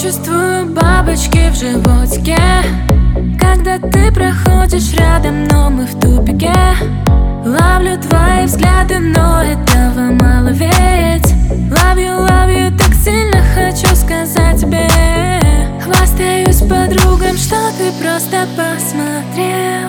Чувствую бабочки в животике, когда ты проходишь рядом, но мы в тупике. Ловлю твои взгляды, но этого мало ведь. Love you, так сильно хочу сказать тебе. Хвастаюсь подругам, что ты просто посмотрел.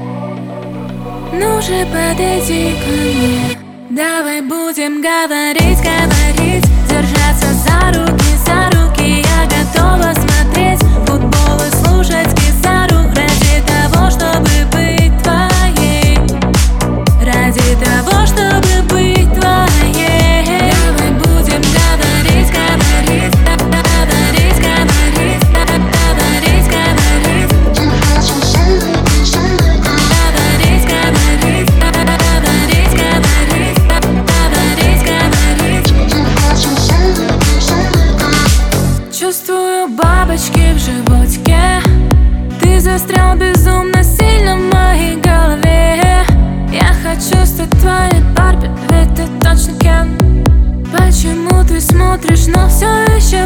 Ну же, подойди ко мне. Давай будем говорить, держаться за руки, я готова смотреть футбол и слушать Кизару. Ради того, чтобы быть твоей, ради того, чтобы быть твоей. Давай будем говорить, Чувствую бабочки в животике. Ты застрял безумно сильно в моей голове. Я хочу стать твоей Барби, ведь ты точно Кен. Почему ты смотришь, но все еще